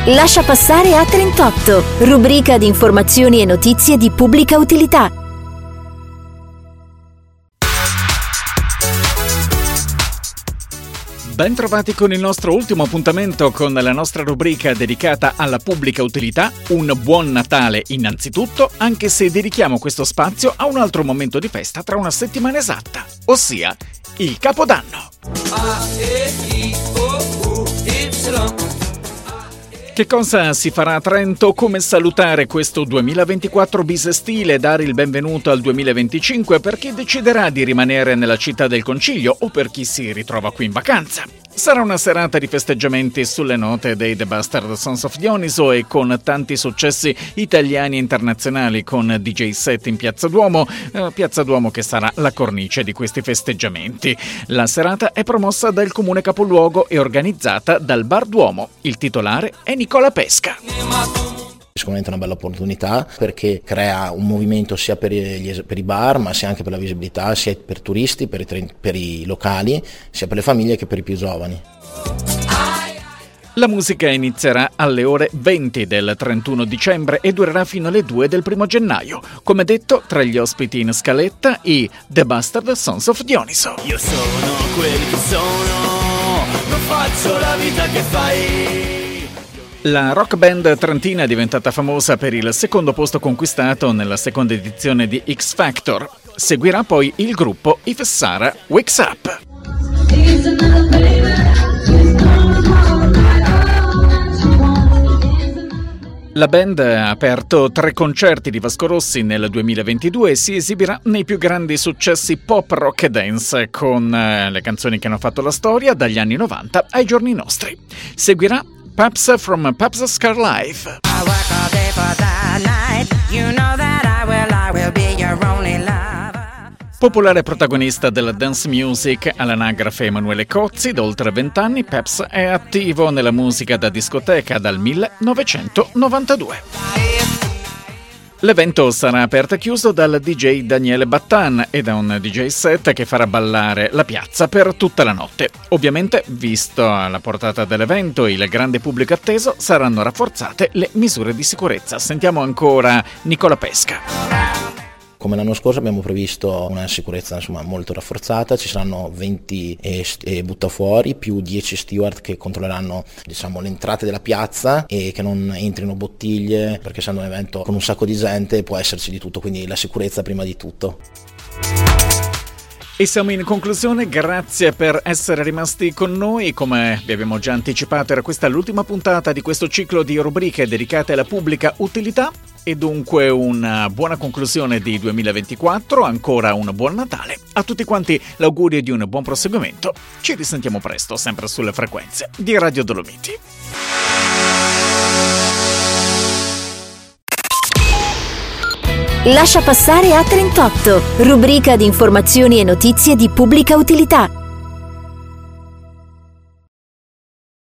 Lascia passare a 38, rubrica di informazioni e notizie di pubblica utilità. Ben trovati con il nostro ultimo appuntamento con la nostra rubrica dedicata alla pubblica utilità. Un buon Natale innanzitutto, anche se dedichiamo questo spazio a un altro momento di festa tra una settimana esatta, ossia il Capodanno. Che cosa si farà a Trento? Come salutare questo 2024 bisestile, dare il benvenuto al 2025 per chi deciderà di rimanere nella città del Concilio o per chi si ritrova qui in vacanza. Sarà una serata di festeggiamenti sulle note dei The Bastard Sons of Dioniso e con tanti successi italiani e internazionali, con DJ set in Piazza Duomo che sarà la cornice di questi festeggiamenti. La serata è promossa dal Comune Capoluogo e organizzata dal Bar Duomo. Il titolare è Nicola Pesca. Sicuramente una bella opportunità perché crea un movimento sia per i bar, ma sia anche per la visibilità, sia per turisti, per i locali, sia per le famiglie che per i più giovani. La musica inizierà alle ore 20 del 31 dicembre e durerà fino alle 2 del 1 gennaio. Come detto, tra gli ospiti in scaletta i The Bastard Sons of Dioniso. Io sono quel che sono, non faccio la vita che fai. La rock band trentina è diventata famosa per il secondo posto conquistato nella seconda edizione di X Factor. Seguirà poi il gruppo If Sara Wakes Up. La band ha aperto 3 concerti di Vasco Rossi nel 2022 e si esibirà nei più grandi successi pop, rock e dance con le canzoni che hanno fatto la storia dagli anni 90 ai giorni nostri. Seguirà Paps from Paps Scar Life. Popolare protagonista della dance music all'anagrafe Emanuele Cozzi, da oltre 20 anni Peps è attivo nella musica da discoteca dal 1992. L'evento sarà aperto e chiuso dal DJ Daniele Battan e da un DJ set che farà ballare la piazza per tutta la notte. Ovviamente, visto la portata dell'evento e il grande pubblico atteso, saranno rafforzate le misure di sicurezza. Sentiamo ancora Nicola Pesca. Come l'anno scorso abbiamo previsto una sicurezza molto rafforzata, ci saranno 20 buttafuori più 10 steward che controlleranno le entrate della piazza e che non entrino bottiglie, perché essendo un evento con un sacco di gente può esserci di tutto, quindi la sicurezza prima di tutto. E siamo in conclusione, grazie per essere rimasti con noi. Come vi abbiamo già anticipato, era questa l'ultima puntata di questo ciclo di rubriche dedicate alla pubblica utilità e dunque una buona conclusione di 2024, ancora un buon Natale. A tutti quanti l'augurio di un buon proseguimento. Ci risentiamo presto, sempre sulle frequenze di Radio Dolomiti. Lascia passare a 38, rubrica di informazioni e notizie di pubblica utilità.